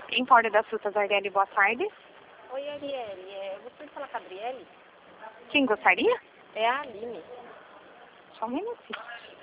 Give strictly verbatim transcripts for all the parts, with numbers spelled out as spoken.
Empório das Frutas, Arielle, boa tarde. Oi, Arielle, é, eu gostaria de falar com a Gabriele. Quem gostaria? É a Aline. Só um minutinho.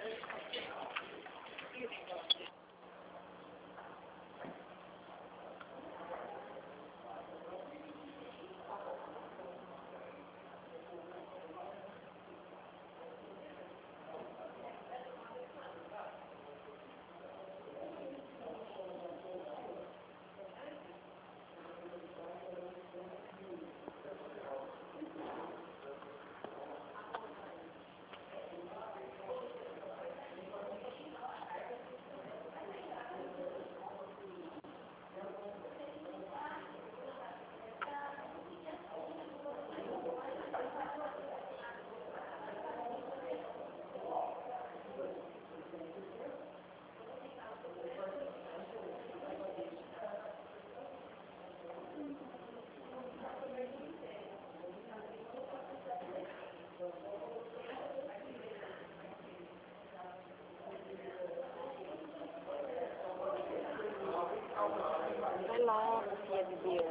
Vai logo, filha de Deus.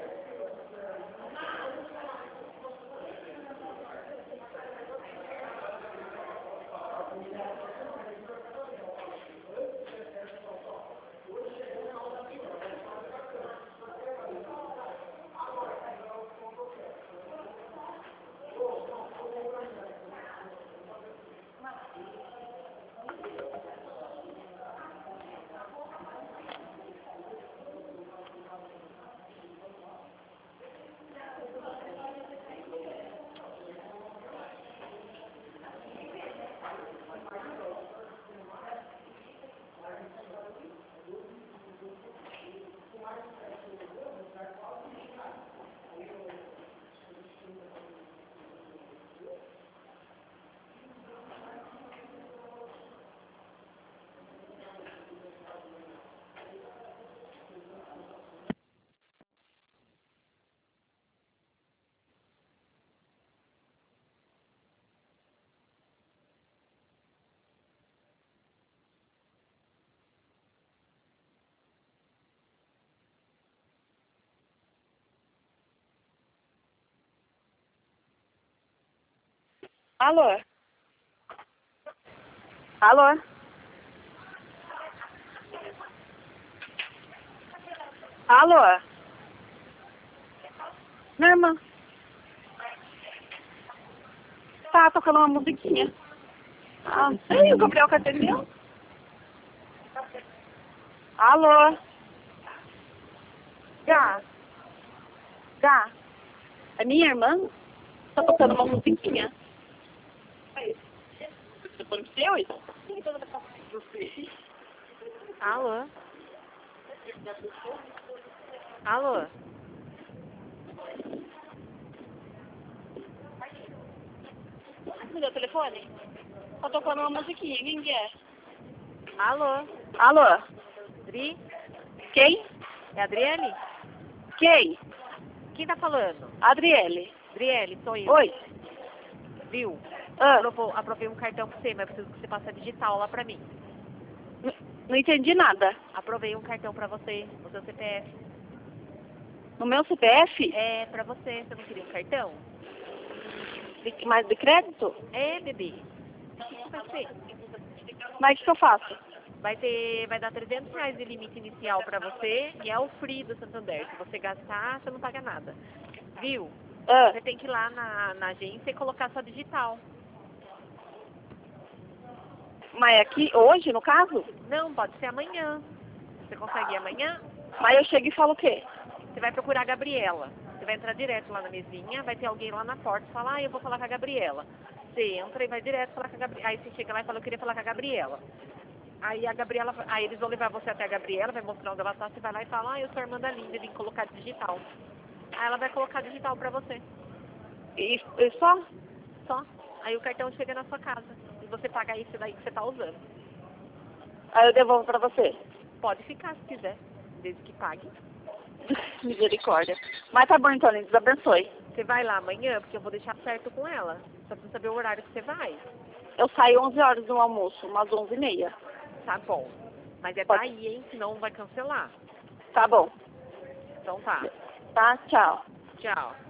Alô? Alô? Alô? Minha irmã. Tá tocando uma musiquinha. Ah, sei, o Gabriel que atendeu. Alô? Gá? Gá? É minha irmã? Tá tocando uma musiquinha. Você foi no seu isso? Alô? Alô? Me deu o telefone? Tá tocando uma musiquinha, quem que é? Alô? Alô? Dri? Quem? É a Adriele? Quem? Quem tá falando? Adriele. Adriele, sou eu. Oi. Viu? Ah, Aprovou, aprovei um cartão pra você, mas eu preciso que você passe a digital lá pra mim. n- não entendi nada. Aprovei um cartão pra você, o seu C P F. No meu C P F? É, pra você. Você não queria um cartão? De, mais de crédito? É, bebê. O que que vai ser? Mas o que, que eu faço? Vai ter, vai dar trezentos reais de limite inicial pra você e é o free do Santander. Se você gastar, você não paga nada. Viu? Ah, Você tem que ir lá na, na agência e colocar sua digital. mas aqui, hoje, no caso? Não, pode ser amanhã. Você consegue ir amanhã? Mas eu chego e falo o quê? Você vai procurar a Gabriela. Você vai entrar direto lá na mesinha, vai ter alguém lá na porta e fala, ah, eu vou falar com a Gabriela. Você entra e vai direto falar com a Gabriela. Aí você chega lá e fala, eu queria falar com a Gabriela. Aí a Gabriela, aí eles vão levar você até a Gabriela, vai mostrar onde ela tá, você vai lá e fala, ah, eu sou a irmã da Linda, vim colocar digital. Aí ela vai colocar digital pra você. E, e só? Só. Aí o cartão chega na sua casa. E você paga isso daí que você tá usando. Aí eu devolvo pra você. Pode ficar se quiser, desde que pague. Misericórdia. Mas tá bom então, Deus abençoe. Você vai lá amanhã, porque eu vou deixar certo com ela. Só precisa saber o horário que você vai. Eu saio onze horas do almoço, umas onze e meia. Tá bom. Mas é Pode. daí, hein? Senão vai cancelar. Tá bom. Então tá. Tá, tchau. Tchau.